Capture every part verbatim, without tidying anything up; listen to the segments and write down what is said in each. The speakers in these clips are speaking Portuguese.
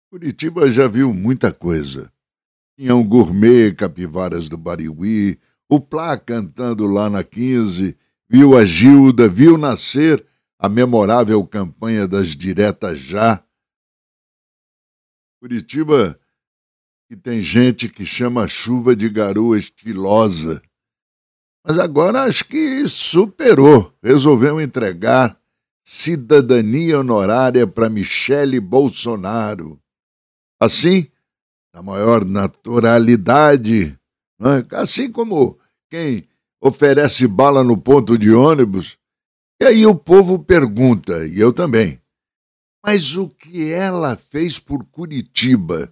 Curitiba já viu muita coisa. Tinha um gourmet Capivaras do Bariuí, o Plá cantando lá na quinze, viu a Gilda, viu nascer a memorável campanha das Diretas Já. Curitiba, que tem gente que chama a chuva de garoa estilosa. Mas agora acho que superou, resolveu entregar cidadania honorária para Michele Bolsonaro. Assim, na maior naturalidade, né? Assim como quem oferece bala no ponto de ônibus. E aí o povo pergunta, e eu também, mas o que ela fez por Curitiba?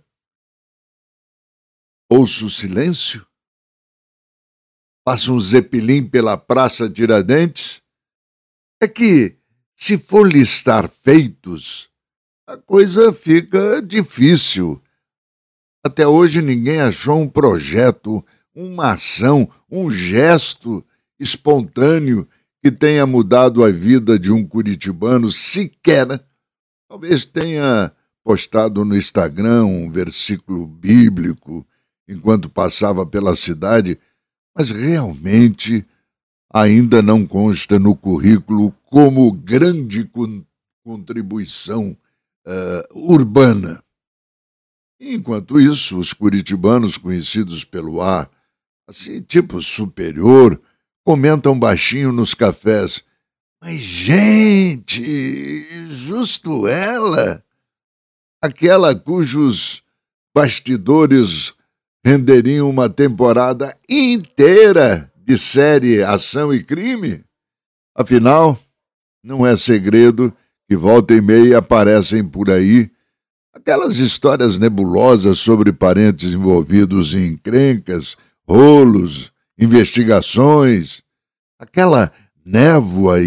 Ouço o silêncio? Passa um zeppelin pela Praça Tiradentes? É que, se for listar feitos, a coisa fica difícil. Até hoje ninguém achou um projeto, uma ação, um gesto espontâneo que tenha mudado a vida de um curitibano sequer. Talvez tenha postado no Instagram um versículo bíblico enquanto passava pela cidade, mas realmente ainda não consta no currículo como grande con- contribuição uh, urbana. Enquanto isso, os curitibanos conhecidos pelo ar, assim, tipo superior, comentam baixinho nos cafés. Mas, gente, justo ela, aquela cujos bastidores renderiam uma temporada inteira de série Ação e Crime? Afinal, não é segredo que volta e meia aparecem por aí aquelas histórias nebulosas sobre parentes envolvidos em encrencas, rolos, investigações, aquela névoa,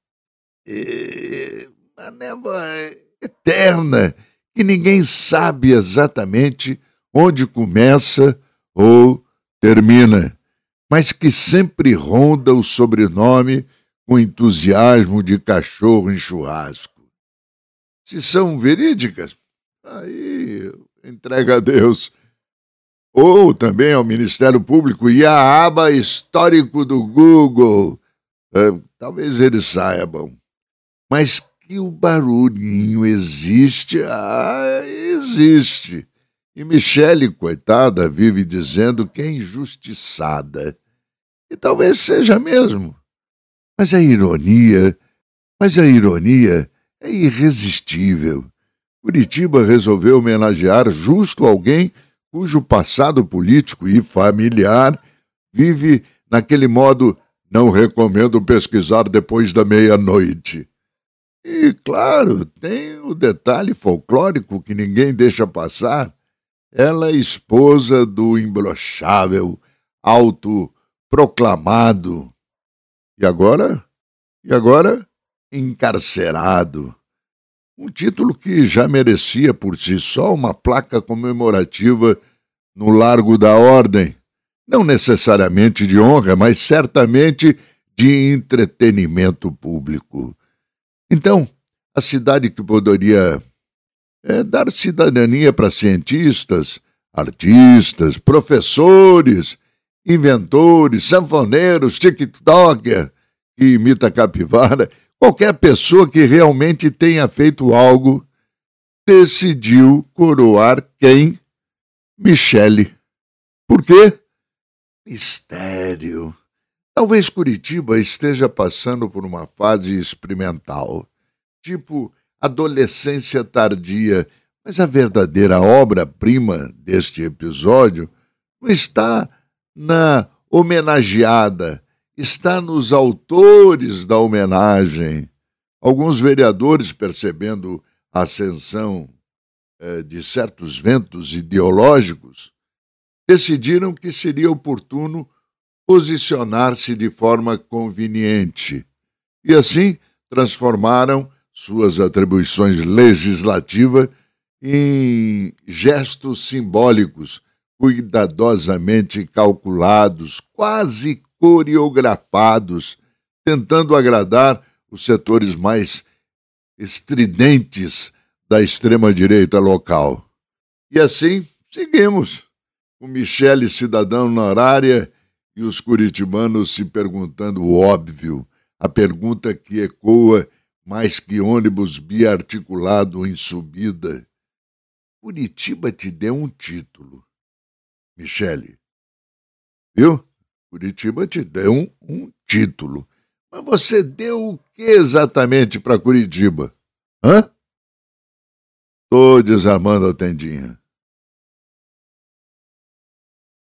uma névoa eterna, que ninguém sabe exatamente onde começa ou termina, mas que sempre ronda o sobrenome com entusiasmo de cachorro em churrasco. Se são verídicas, aí entrega a Deus. Ou também ao Ministério Público e à aba histórico do Google. É, talvez eles saibam. Mas que o barulhinho existe, ah, existe. E Michele, coitada, vive dizendo que é injustiçada. E talvez seja mesmo. Mas a ironia, mas a ironia é irresistível. Curitiba resolveu homenagear justo alguém cujo passado político e familiar vive naquele modo não recomendo pesquisar depois da meia-noite. E, claro, tem o detalhe folclórico que ninguém deixa passar. Ela é esposa do imbrochável, autoproclamado. E agora? E agora? Encarcerado. Um título que já merecia por si só uma placa comemorativa no Largo da Ordem. Não necessariamente de honra, mas certamente de entretenimento público. Então, a cidade que poderia é, dar cidadania para cientistas, artistas, professores, inventores, sanfoneiros, tiktoker, que imita capivara, qualquer pessoa que realmente tenha feito algo, decidiu coroar quem? Michele. Por quê? Mistério. Talvez Curitiba esteja passando por uma fase experimental, tipo adolescência tardia, mas a verdadeira obra-prima deste episódio não está na homenageada, está nos autores da homenagem. Alguns vereadores, percebendo a ascensão eh, de certos ventos ideológicos, decidiram que seria oportuno posicionar-se de forma conveniente e, assim, transformaram suas atribuições legislativas em gestos simbólicos, cuidadosamente calculados, quase coreografados, tentando agradar os setores mais estridentes da extrema-direita local. E assim, seguimos, com Michele Cidadão na horária e os curitibanos se perguntando o óbvio, a pergunta que ecoa mais que ônibus biarticulado em subida. Curitiba te deu um título, Michele, viu? Curitiba te deu um, um título. Mas você deu o que exatamente para Curitiba? Hã? Tô desarmando a tendinha.